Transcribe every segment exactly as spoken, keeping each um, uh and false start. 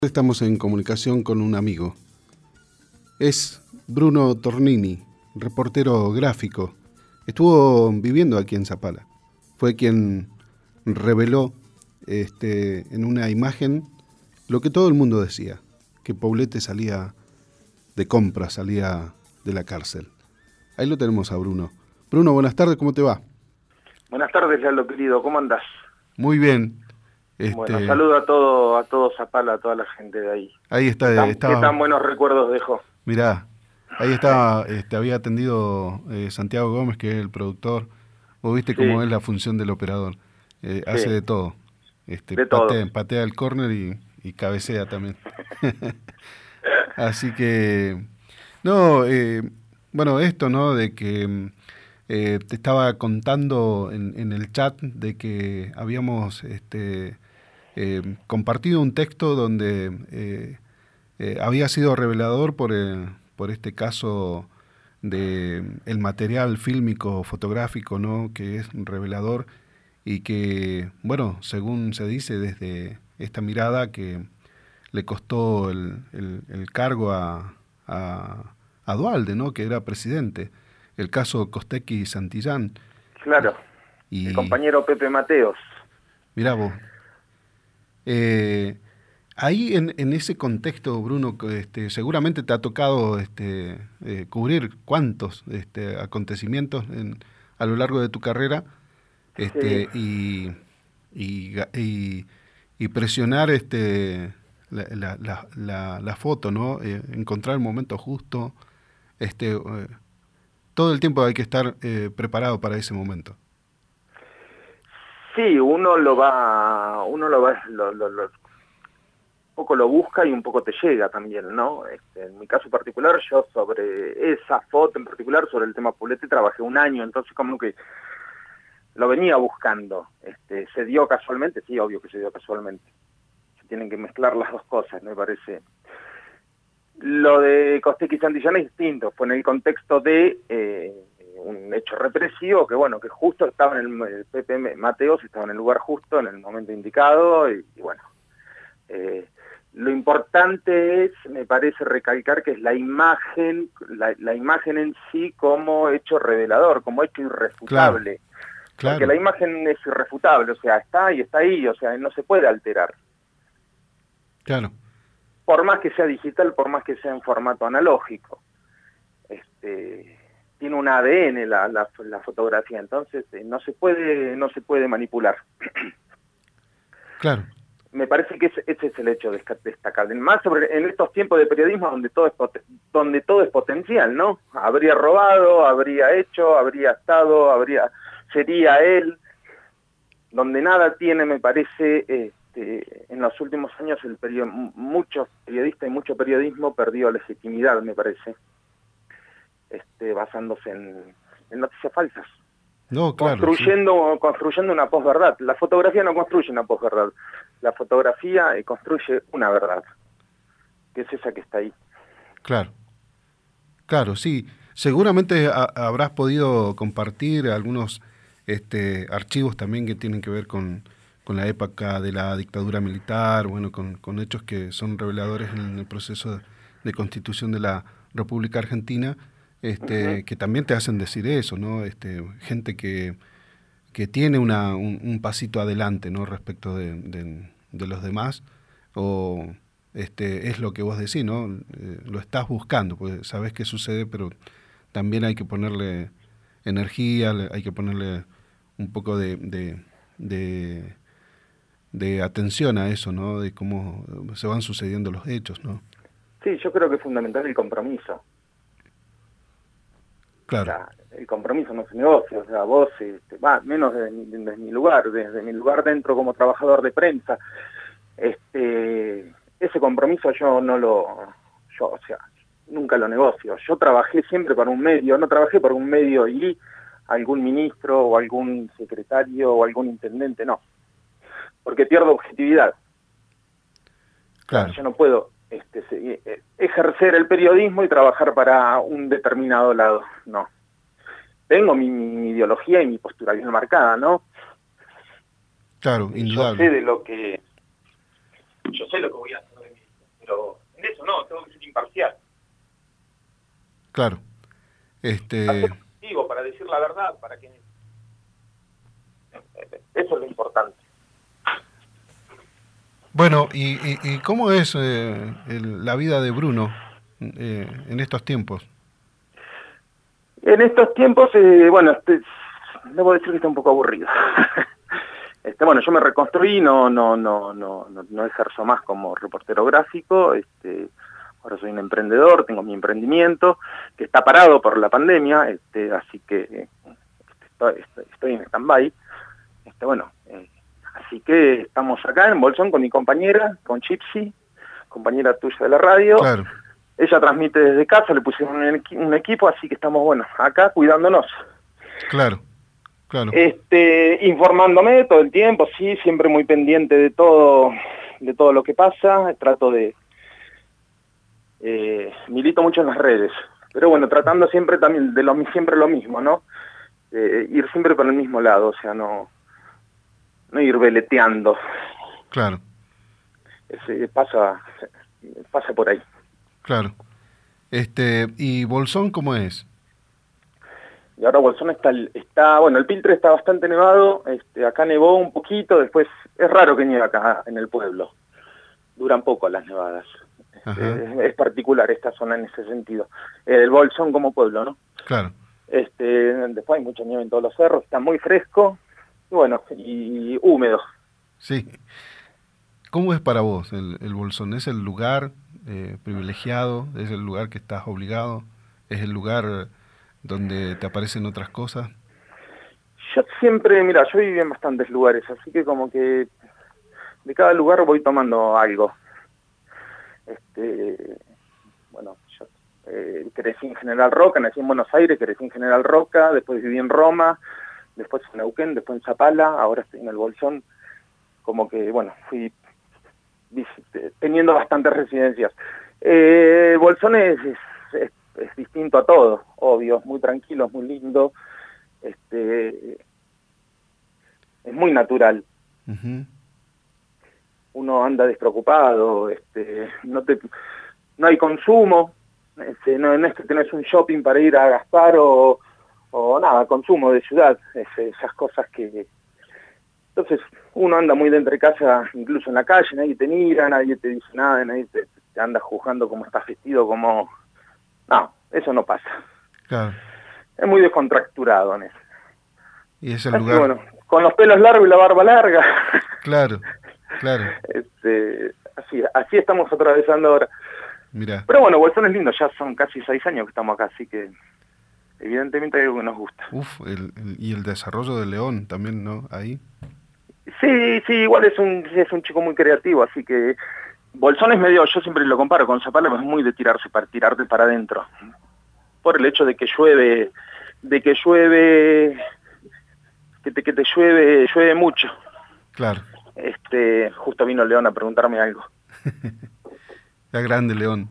Estamos en comunicación con un amigo. Es Bruno Tornini, reportero gráfico. Estuvo viviendo aquí en Zapala. Fue quien reveló este, en una imagen lo que todo el mundo decía, que Poblete salía de compra, salía de la cárcel. Ahí lo tenemos a Bruno. Bruno, buenas tardes, ¿cómo te va? Buenas tardes, Lalo querido, ¿cómo andás? Muy bien. Este... Bueno, saludo a todo, a todo Zapala, a toda la gente de ahí. Ahí está. ¿Qué tan, estaba... ¿qué tan buenos recuerdos dejó? Mirá, ahí estaba, este, había atendido eh, Santiago Gómez, que es el productor. Vos viste sí. cómo es la función del operador. Eh, sí. Hace de todo. Este, de patea, todo. patea el córner y, y cabecea también. Así que, no, eh, bueno, esto, ¿no? De que eh, te estaba contando en, en el chat de que habíamos este, eh, compartido un texto donde eh, eh, había sido revelador por, el, por este caso de el material fílmico fotográfico, ¿no? Que es revelador y que, bueno, según se dice desde esta mirada, que le costó el, el, el cargo a, a, a Duhalde, ¿no? Que era presidente. El caso Costecchi y Santillán. Claro, y, el compañero Pepe Mateos. Mirá vos. Eh, ahí en, en ese contexto, Bruno, este, seguramente te ha tocado este, eh, cubrir cuántos este, acontecimientos en, a lo largo de tu carrera este, sí. y, y, y, y presionar este, la, la, la, la, la foto, ¿no? Eh, encontrar el momento justo. Este, eh, todo el tiempo hay que estar eh, preparado para ese momento. Sí, uno lo va, uno lo va, lo, lo, lo, un poco lo busca y un poco te llega también, ¿no? Este, en mi caso particular, yo sobre esa foto en particular, sobre el tema Poblete, trabajé un año, entonces como que lo venía buscando. Este, se dio casualmente, sí, obvio que se dio casualmente. Se tienen que mezclar las dos cosas, me parece. Lo de Costecchi y Santillán es distinto, fue en el contexto de eh, un hecho represivo que, bueno, que justo estaba en el, el Pepe Mateos, estaba en el lugar justo, en el momento indicado, y, y bueno, eh, lo importante es, me parece, recalcar que es la imagen, la, la imagen en sí como hecho revelador, como hecho irrefutable. Claro. Claro. Porque la imagen es irrefutable, o sea, está y está ahí, o sea, no se puede alterar. Claro. Por más que sea digital, por más que sea en formato analógico. Este, tiene un A D N la, la, la fotografía, entonces eh, no se puede, no se puede manipular. Claro. Me parece que ese, ese es el hecho destacable. Más sobre en estos tiempos de periodismo donde todo es pot donde todo es potencial, ¿no? Habría robado, habría hecho, habría estado, habría sería él, donde nada tiene, me parece, este, en los últimos años el period muchos periodistas y mucho periodismo perdió legitimidad, me parece, este, basándose en, en noticias falsas. No, claro, construyendo, sí. construyendo una posverdad. La fotografía no construye una posverdad. La fotografía eh, construye una verdad, que es esa que está ahí. Claro, claro, sí. Seguramente ha, habrás podido compartir algunos este, archivos también que tienen que ver con, con la época de la dictadura militar, bueno, con, con hechos que son reveladores en el proceso de, de constitución de la República Argentina. Este, uh-huh. Que también te hacen decir eso, ¿no? Este, gente que, que tiene una, un, un pasito adelante, ¿no? Respecto de, de, de los demás, o este, es lo que vos decís, ¿no? Eh, lo estás buscando, pues sabés qué sucede, pero también hay que ponerle energía, hay que ponerle un poco de, de, de, de atención a eso, ¿no? De cómo se van sucediendo los hechos, ¿no? Sí, yo creo que es fundamental el compromiso. Claro. O sea, el compromiso no se negocia, o sea, vos, este, va, menos desde, desde mi lugar, desde mi lugar dentro como trabajador de prensa, este, ese compromiso yo no lo, yo, o sea, nunca lo negocio. Yo trabajé siempre para un medio, no trabajé para un medio y algún ministro o algún secretario o algún intendente, no, porque pierdo objetividad. Claro. O sea, yo no puedo Este, ejercer el periodismo y trabajar para un determinado lado, no. Tengo mi, mi ideología y mi postura bien marcada, ¿no? Claro, indudable. Yo sé de lo que, yo sé lo que voy a hacer de mi, claro. Este... Digo, para decir la verdad, para que... Eso es lo importante. Bueno, ¿y, y, y cómo es eh, el, la vida de Bruno eh, en estos tiempos? En estos tiempos, eh, bueno, este, debo decir que está un poco aburrido. este, bueno, yo me reconstruí, no, no, no, no, no, no ejerzo más como reportero gráfico. Este, ahora soy un emprendedor, tengo mi emprendimiento que está parado por la pandemia, este, así que eh, estoy, estoy en stand-by. Este, bueno. Eh, Así que estamos acá en Bolsón con mi compañera, con Chipsy, compañera tuya de la radio. Claro. Ella transmite desde casa, le pusieron un, equi un equipo, así que estamos, bueno, acá cuidándonos. Claro, claro. Este, informándome todo el tiempo, sí, siempre muy pendiente de todo, de todo lo que pasa. Trato de... Eh, milito mucho en las redes, pero bueno, tratando siempre también de lo, siempre lo mismo, ¿no? Eh, ir siempre por el mismo lado, o sea, no... no ir veleteando. Claro. Ese, pasa, pasa por ahí. Claro. Este, ¿y Bolsón cómo es? Y ahora Bolsón está, está, bueno, el Piltre está bastante nevado, este, acá nevó un poquito, después es raro que nieve acá en el pueblo. Duran poco las nevadas. Este, es, es particular esta zona en ese sentido. El Bolsón como pueblo, ¿no? Claro. Este, después hay mucha nieve en todos los cerros, está muy fresco. Y bueno, y húmedo. Sí. ¿Cómo es para vos el, el Bolsón? ¿Es el lugar eh, privilegiado? ¿Es el lugar que estás obligado? ¿Es el lugar donde te aparecen otras cosas? Yo siempre, mira, yo viví en bastantes lugares, así que como que de cada lugar voy tomando algo. Este, bueno, yo eh, crecí en General Roca, nací en Buenos Aires, crecí en General Roca, después viví en Roma, después en Neuquén, después en Zapala, ahora estoy en el Bolsón, como que, bueno, fui teniendo bastantes residencias. Eh, Bolsón es, es, es, es distinto a todo, obvio, es muy tranquilo, es muy lindo, este, es muy natural. Uh-huh. Uno anda despreocupado, este, no te, no hay consumo, este, no, no es que tenés un shopping para ir a gastar o o nada, consumo de ciudad, es, esas cosas que... Entonces, uno anda muy dentro de casa, incluso en la calle, nadie te mira, nadie te dice nada, nadie te, te anda juzgando cómo estás vestido, como... No, eso no pasa. Claro. Es muy descontracturado en eso. Y es el Así, lugar... bueno, con los pelos largos y la barba larga. Claro, claro. Este, así, así estamos atravesando ahora. Mirá. Pero bueno, Bolsón es lindo, ya son casi seis años que estamos acá, así que... Evidentemente hay algo que nos gusta. Uf, el, el, y el desarrollo de León también, ¿no? Ahí. Sí, sí, igual es un es un chico muy creativo, así que Bolsón es medio, yo siempre lo comparo con Zapala, es muy de tirarse para tirarte para adentro. Por el hecho de que llueve, de que llueve, que te, que te llueve, llueve mucho. Claro. Este, justo vino León a preguntarme algo. Está grande León.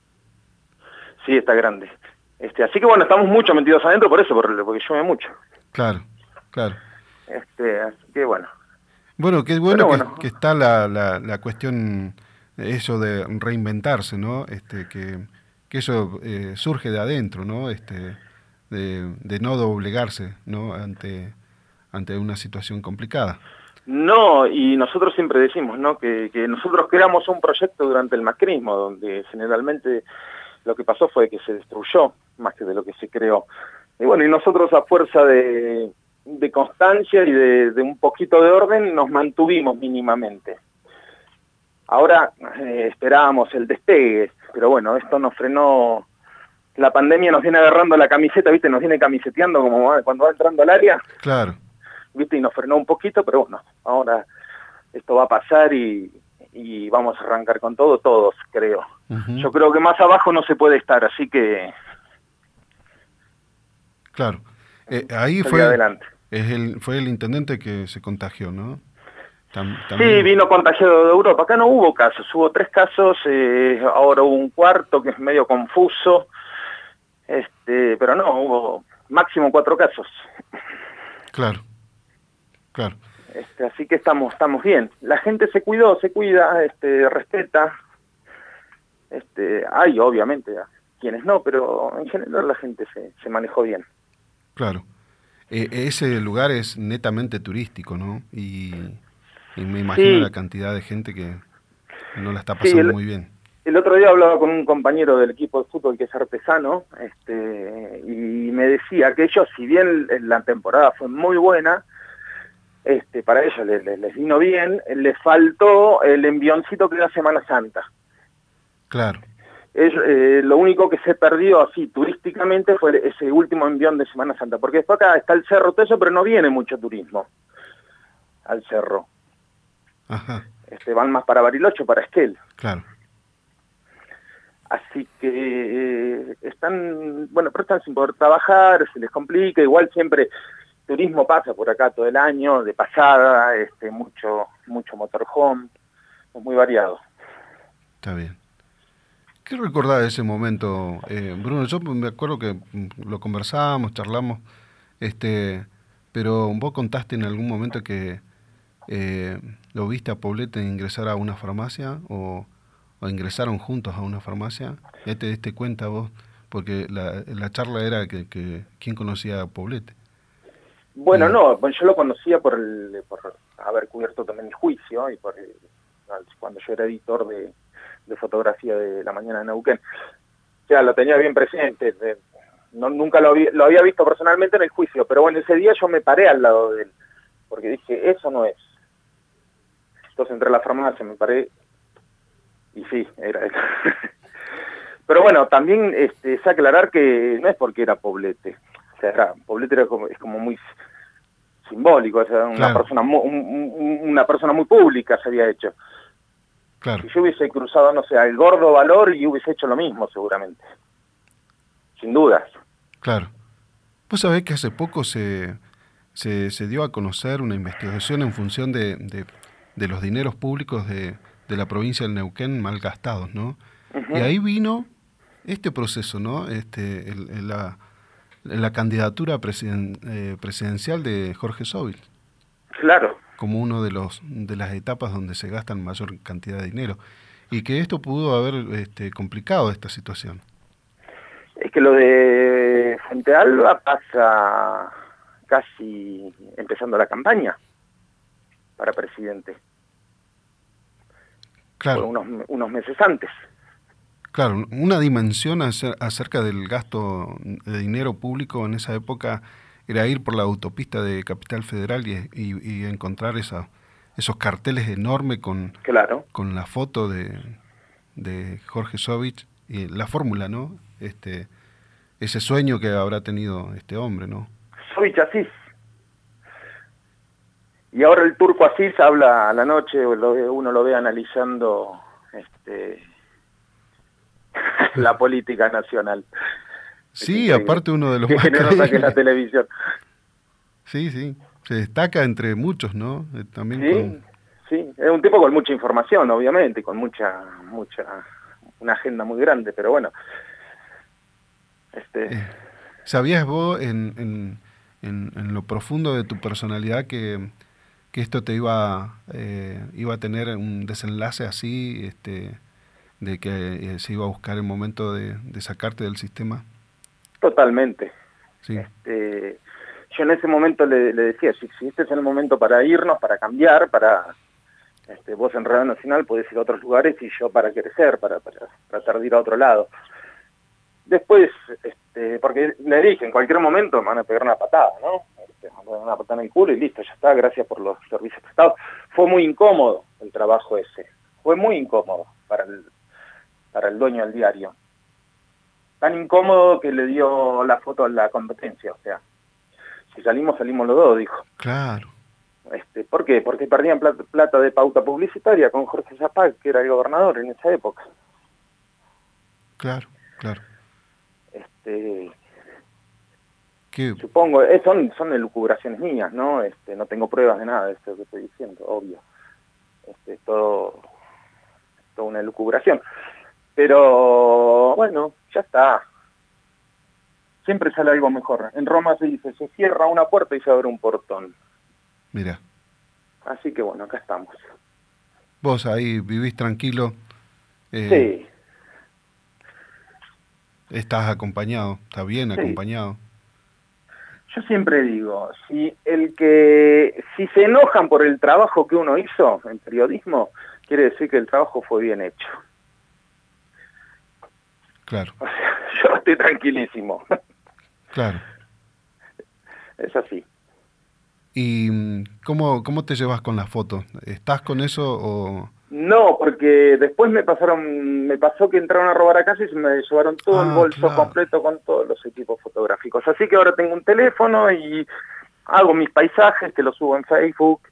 Sí, está grande. Este, así que bueno, estamos mucho metidos adentro por eso, porque, porque llueve mucho. Claro, claro. Este, así que bueno. Bueno, qué bueno, que, bueno. que está la, la, la cuestión, eso de reinventarse, ¿no? Este, que, que eso eh, surge de adentro, ¿no? Este, de, de no doblegarse, ¿no? Ante, ante una situación complicada. No, y nosotros siempre decimos, ¿no? Que, que nosotros creamos un proyecto durante el macrismo, donde generalmente lo que pasó fue que se destruyó más que de lo que se creó. Y bueno, y nosotros a fuerza de, de constancia y de, de un poquito de orden nos mantuvimos mínimamente. Ahora eh, esperábamos el despegue, pero bueno, esto nos frenó, la pandemia nos viene agarrando la camiseta, ¿viste? Nos viene camiseteando como va, cuando va entrando al área. Claro. ¿Viste? Y nos frenó un poquito, pero bueno, ahora esto va a pasar y, y vamos a arrancar con todo, todos, creo. Uh-huh. Yo creo que más abajo no se puede estar, así que... Claro. Eh, ahí fue es el, fue el intendente que se contagió, ¿no? Tam, también... Sí, vino contagiado de Europa. Acá no hubo casos, hubo tres casos, eh, ahora hubo un cuarto que es medio confuso, este, pero no, hubo máximo cuatro casos. Claro, claro. Este, así que estamos estamos bien. La gente se cuidó, se cuida, este, respeta. Este, hay obviamente quienes no, pero en general la gente se, se manejó bien. Claro. Eh, ese lugar es netamente turístico, ¿no? Y, y me imagino Sí, la cantidad de gente que no la está sí, pasando el, muy bien. el otro día hablaba con un compañero del equipo de fútbol que es artesano, este, y me decía que ellos, si bien la temporada fue muy buena, este, para ellos les, les, les vino bien, les faltó el envioncito que era Semana Santa. Claro. Es, eh, lo único que se perdió así turísticamente fue ese último envión de Semana Santa, porque después acá está el cerro, todo eso, pero no viene mucho turismo al cerro. Ajá. Este, van más para Bariloche o para Esquel. Claro. Así que eh, están, bueno, pero están sin poder trabajar, se les complica, igual siempre turismo pasa por acá todo el año, de pasada, este, mucho, mucho motorhome, es muy variado. Está bien. ¿Qué recordás de ese momento, eh, Bruno? Yo me acuerdo que lo conversábamos, charlamos, este, pero vos contaste en algún momento que eh, lo viste a Poblete ingresar a una farmacia o, o ingresaron juntos a una farmacia. Ya te diste cuenta vos, porque la, la charla era que, que quién conocía a Poblete. Bueno, Y, no, pues yo lo conocía por, el, por haber cubierto también el juicio y por el, cuando yo era editor de, de fotografía de La Mañana de Neuquén. O sea, lo tenía bien presente, de, no, nunca lo, vi, lo había visto personalmente en el juicio, pero bueno, ese día yo me paré al lado de él, porque dije, eso no es. Entonces entré a la farmacia, me paré, y sí, era él. Pero bueno, también este, es aclarar que no es porque era Poblete. O sea, era, Poblete era como, es como muy simbólico, o sea, una, claro, persona muy, un, una persona muy pública se había hecho. claro, Si yo hubiese cruzado, no sé, al Gordo Valor y hubiese hecho lo mismo seguramente. Sin dudas. claro. Vos sabés que hace poco se, se, se dio a conocer una investigación en función de, de, de los dineros públicos de, de la provincia del Neuquén mal gastados, ¿no? Y Uh-huh. ahí vino este proceso, ¿no? Este, el, el, la, la candidatura presiden, eh, presidencial de Jorge Sóbil, Claro. como uno de los de las etapas donde se gastan mayor cantidad de dinero, y que esto pudo haber este, complicado esta situación. Es que lo de Fuente Alba pasa casi empezando la campaña para presidente. Claro. Fue unos, unos meses antes. Claro, una dimensión acerca del gasto de dinero público en esa época era ir por la autopista de Capital Federal y, y, y encontrar esa, esos carteles enormes con, Claro. con la foto de, de Jorge Sovich y la fórmula, ¿no? Este, ese sueño que habrá tenido este hombre, ¿no? Sovich Asís. Y ahora el turco Asís habla a la noche, lo, uno lo ve analizando este, la política nacional. Sí, aparte uno de los Qué más generosa que es la creíbles. televisión. Sí, sí, se destaca entre muchos, ¿no? Eh, también Sí, con... sí, es un tipo con mucha información, obviamente, con mucha, mucha, una agenda muy grande, pero bueno. Este... Eh, ¿Sabías vos en, en, en, en lo profundo de tu personalidad que, que esto te iba, eh, iba a tener un desenlace así, este, de que eh, se iba a buscar el momento de, de sacarte del sistema? Totalmente. Sí. Este, yo en ese momento le, le decía, si, si este es el momento para irnos, para cambiar, para este, vos en Radio Nacional podés ir a otros lugares y yo para crecer, para, para tratar de ir a otro lado. Después, este, porque le dije, en cualquier momento me van a pegar una patada, ¿no? Este, me van a pegar una patada en el culo y listo, ya está, gracias por los servicios prestados. Fue muy incómodo el trabajo ese, fue muy incómodo para el, para el dueño del diario. Tan incómodo que le dio la foto a la competencia, o sea, si salimos, salimos los dos, dijo. Claro. Este, ¿Por qué? Porque perdían plata, plata de pauta publicitaria con Jorge Zapag, que era el gobernador en esa época. Claro, claro. Este, ¿Qué? supongo, eh, son, son elucubraciones mías, ¿no? Este, no tengo pruebas de nada de esto que estoy diciendo, obvio. Este, es todo, todo una elucubración. Pero, bueno, ya está. Siempre sale algo mejor. En Roma se dice, se cierra una puerta y se abre un portón. Mira. Así que bueno, acá estamos. Vos ahí vivís tranquilo. Eh, Sí. estás acompañado, está bien Sí. acompañado. Yo siempre digo, si el que si se enojan por el trabajo que uno hizo en periodismo, quiere decir que el trabajo fue bien hecho. Claro. O sea, yo estoy tranquilísimo. Claro. Es así. ¿Y cómo, cómo te llevas con las fotos? ¿Estás con eso o...? No, porque después me pasaron, me pasó que entraron a robar a casa y se me llevaron todo Ah, el bolso claro. completo con todos los equipos fotográficos. Así que ahora tengo un teléfono y hago mis paisajes, que los subo en Facebook,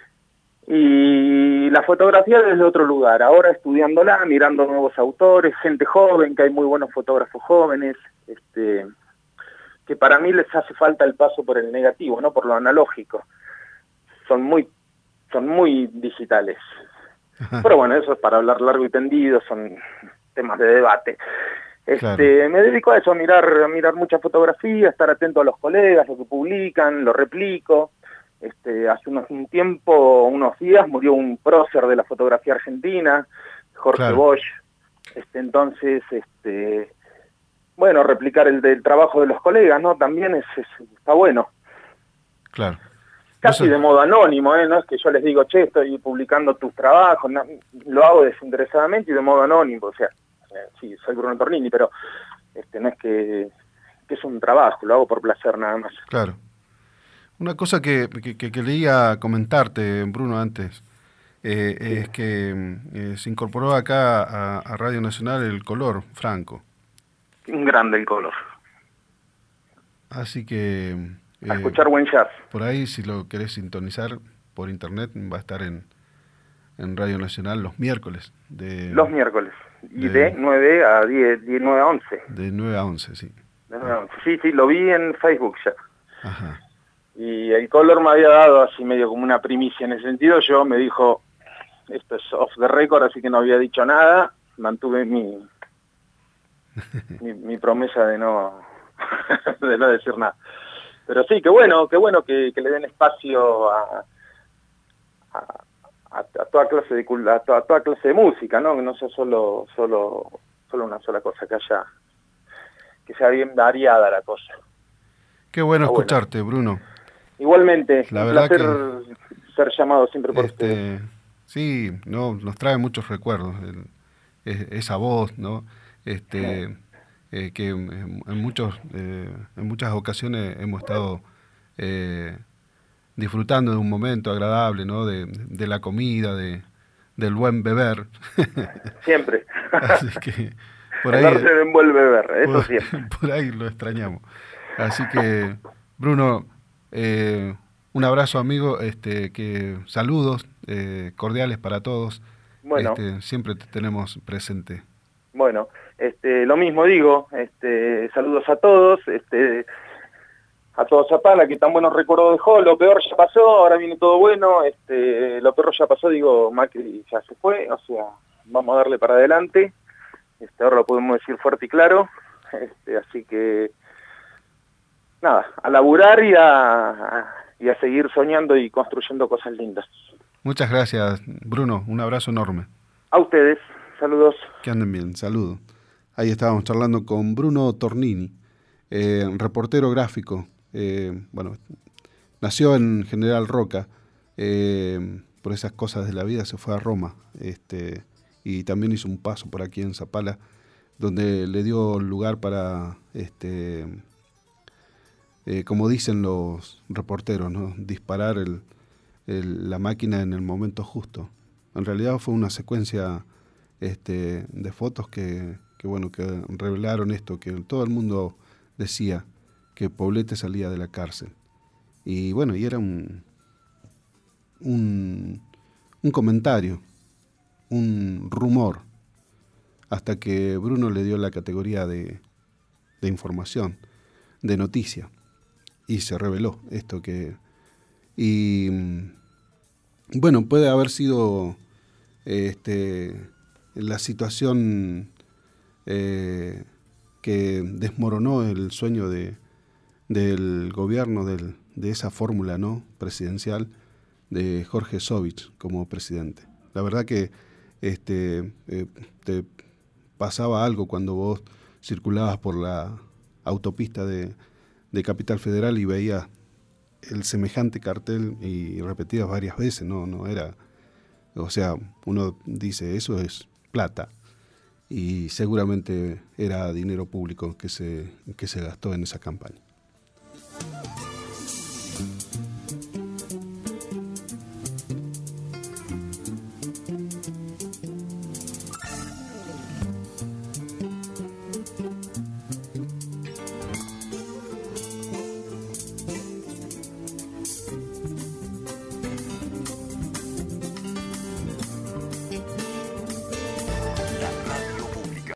y la fotografía desde otro lugar. Ahora estudiándola, mirando nuevos autores, gente joven, que hay muy buenos fotógrafos jóvenes, este, que para mí les hace falta el paso por el negativo, no por lo analógico. Son muy, son muy digitales. Pero bueno, eso es para hablar largo y tendido, son temas de debate. Este, Claro. Me dedico a eso, a mirar, a mirar mucha fotografía, estar atento a los colegas, lo que publican, lo replico. Este, hace unos, un tiempo, unos días, murió un prócer de la fotografía argentina, Jorge Claro. Bosch. Este, entonces, este, bueno, replicar el del trabajo de los colegas, ¿no? También es, es está bueno. Claro. Casi Eso- de modo anónimo, ¿eh? No es que yo les digo, che, estoy publicando tus trabajos, no, lo hago desinteresadamente y de modo anónimo, o sea, eh, sí, soy Bruno Tornini, pero este no es que, que es un trabajo, lo hago por placer nada más. Claro. Una cosa que, que, que quería comentarte, Bruno, antes, eh, Sí. es que eh, se incorporó acá a, a Radio Nacional el color franco. Un grande el color. Así que... A eh, escuchar buen jazz. por ahí, si lo querés sintonizar por internet, va a estar en, en Radio Nacional los miércoles. De, Los miércoles. Y de- de nueve a diez, de nueve a once. de nueve a once, sí. De nueve a once. Sí, sí, lo vi en Facebook ya. Ajá. Y el color me había dado así medio como una primicia en ese sentido. Yo me dijo, esto es off the record, así que no había dicho nada. Mantuve mi mi, mi promesa de no de no decir nada. Pero sí, qué bueno, qué bueno que, que le den espacio a, a, a, a toda clase de cul- a toda, a toda clase de música, ¿no? Que no sea solo solo solo una sola cosa, que haya que sea bien variada la cosa. Qué bueno Está bueno. escucharte, Bruno. Igualmente, La un verdad placer ser llamado siempre por ustedes. Este, sí, no, nos trae muchos recuerdos el- es- esa voz, ¿no? Este, eh, que en, en muchos, eh, en muchas ocasiones hemos estado eh, disfrutando de un momento agradable, ¿no? De, de la comida, de, del buen beber. Siempre. Así que por El ahí, arte de envuelve ver, eso por, siempre. por ahí lo extrañamos. Así que, Bruno, eh, un abrazo, amigo, este, que saludos eh, cordiales para todos. Bueno. Este, siempre te tenemos presente. Bueno, este, lo mismo digo, este, saludos a todos, este, a todos Zapala, que tan buenos recuerdos dejó. Lo peor ya pasó, ahora viene todo bueno. Este, lo peor ya pasó, digo, Macri ya se fue, o sea, vamos a darle para adelante. Este, ahora lo podemos decir fuerte y claro. Este, así que nada, a laburar y a, a, y a seguir soñando y construyendo cosas lindas. Muchas gracias, Bruno. Un abrazo enorme. A ustedes, saludos. Que anden bien, saludos. Ahí estábamos charlando con Bruno Tornini, eh, reportero gráfico. Eh, bueno, nació en General Roca. Eh, por esas cosas de la vida se fue a Roma. Este, y también hizo un paso por aquí en Zapala, donde le dio lugar para, este, eh, como dicen los reporteros, ¿no? Disparar el, el, la máquina en el momento justo. En realidad fue una secuencia este, de fotos que, que, bueno, que revelaron esto, que todo el mundo decía que Poblete salía de la cárcel. Y bueno, y era un, un, un comentario, un rumor, hasta que Bruno le dio la categoría de, de información, de noticia, y se reveló esto que... Y bueno, puede haber sido este, la situación eh, que desmoronó el sueño de, del gobierno, del, de esa fórmula, ¿no?, presidencial de Jorge Sovich como presidente. La verdad que este, eh, te pasaba algo cuando vos circulabas por la autopista de, de Capital Federal y veías el semejante cartel y repetías varias veces, no, no era, o sea, uno dice, eso es plata, y seguramente era dinero público que se, que se gastó en esa campaña.